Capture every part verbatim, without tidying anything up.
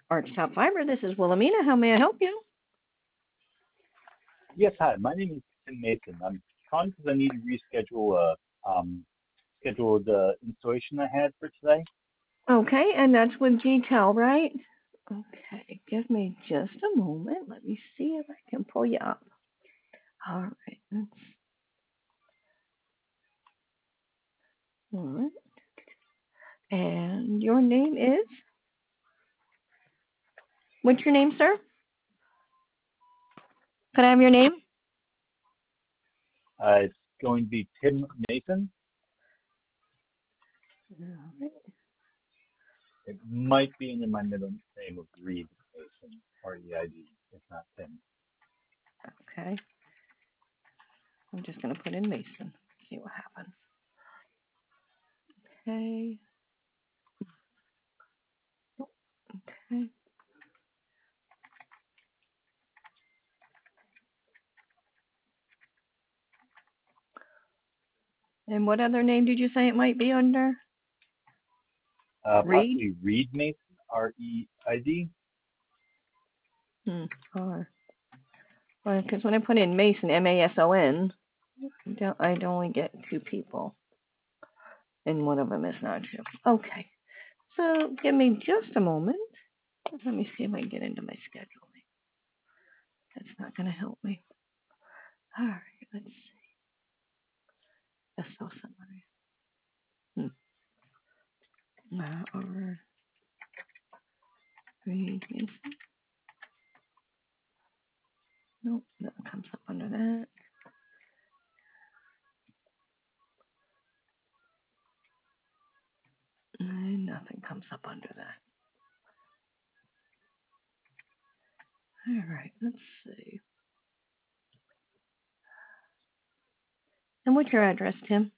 Arch Top Fiber. This is Wilhelmina. How may I help you? Yes, hi. My name is Tim Mason. I'm calling because I need to reschedule a um schedule the installation I had for today. Okay, and that's with G Tel, right? Okay, give me just a moment. Let me see if I can pull you up. All right. That's, all right. And your name is? What's your name, sir? Could I have your name? Uh, it's going to be Tim Mason. All right. It might be in my middle name of Reed Mason, R E I D. It's not Tim. Okay. I'm just going to put in Mason. See what happens. Okay. Okay. And what other name did you say it might be under? Uh, Reed? possibly Reed Mason, R E I D. Hmm. R. Well, because when I put in Mason, M A S O N, I don't, I'd only get two people, and one of them is not you. Okay. So give me just a moment. Let me see if I can get into my scheduling. That's not going to help me. All right. Let's see. S O summary. Hmm. Uh, or Reed Mason. Nope. That comes up under that. And nothing comes up under that. All right, let's see. And what's your address, Tim?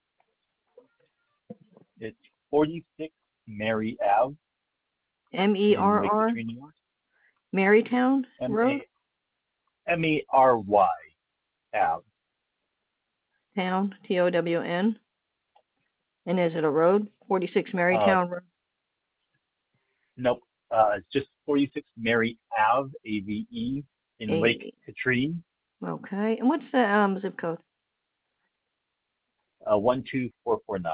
It's forty-six Mary Ave M E in R Lake R, Katrina, New York. Marytown M Road? A M E R Y Ave. Town, T O W N. And is it a road? forty-six Uh, Marytown Road? nope. Uh, it's just forty-six Mary Ave, A V E, in Lake A. Katrine, Okay. And what's the um, zip code? uh, one two four four nine.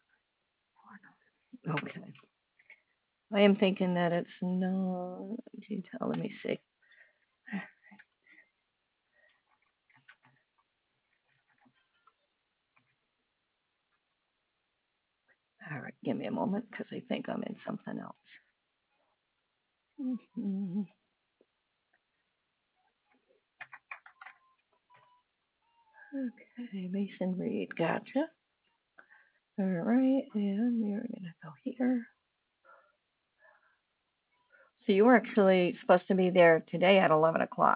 Okay. I am thinking that it's no detail. Let me see. All right, give me a moment because I think I'm in something else. Mm-hmm. Okay, Mason Reed, gotcha. All right, and we're gonna go here. So you were actually supposed to be there today at eleven o'clock.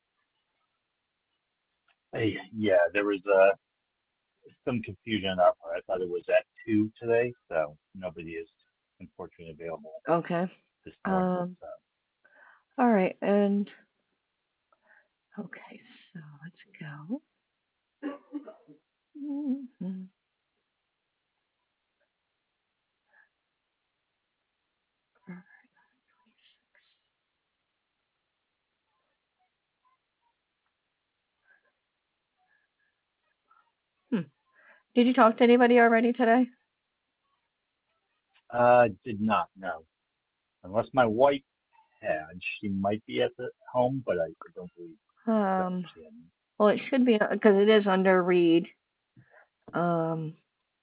Hey, yeah, there was uh, some confusion on our part. I thought it was at two today, so nobody is unfortunately available Okay. this morning. Um. So All right, and okay, so let's go. Mhm. Hmm. Did you talk to anybody already today? uh, did not know unless my wife had. She might be at the home, but I, I don't believe so. Um. She hadn't. Well, it should be because it is under Reed. Um.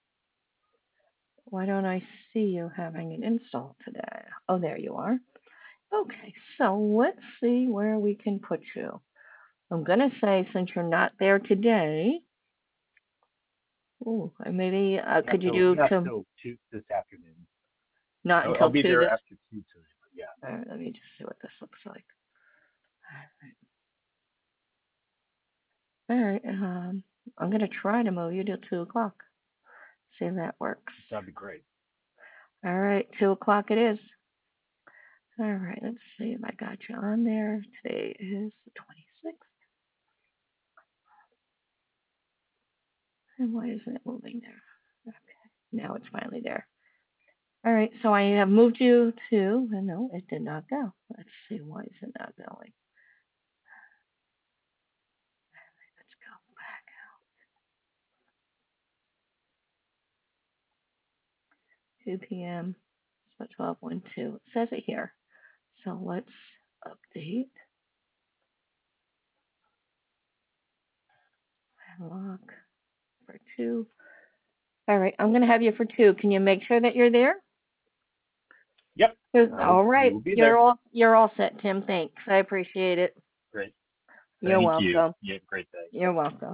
Why don't I see you having an install today? Oh, there you are. Okay, so let's see where we can put you. I'm gonna say since you're not there today, ooh, maybe uh, Not could you till do not to till two this afternoon. not I'll, I'll until be two there this? after two today. But yeah, All right, let me just see what this looks like. All right, um, I'm gonna try to move you to two o'clock. See if that works. that'd be great. All right, two o'clock it is. All right, let's see if I got you on there. Today is the twenty-sixth. And why isn't it moving there? Okay, now it's finally there. All right, so I have moved you to, no, it did not go. Let's see, why is it not going? Let's go back out. two p m So twelve one two. It says it here. So let's update. Lock for two. All right, I'm going to have you for two. Can you make sure that you're there? Yep. All right, We'll be you're there. all you're all set, Tim. Thanks, I appreciate it. Great. You're Thank you. welcome. You have a great day. You're welcome.